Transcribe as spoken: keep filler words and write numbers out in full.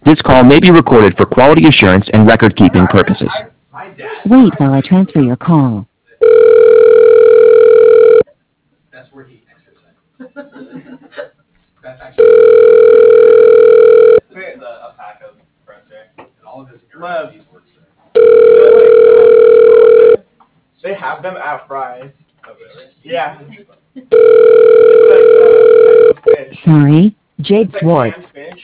This call may be recorded for quality assurance and record-keeping purposes. Wait while I transfer your call. That's where he exercises. That's actually It's a, a pack of friends there. and all of his Lev. he works there. They have them at Fry's. Oh, really? Yeah. It's like uh, fish. Sorry, Jade It's like Swartz. canned fish.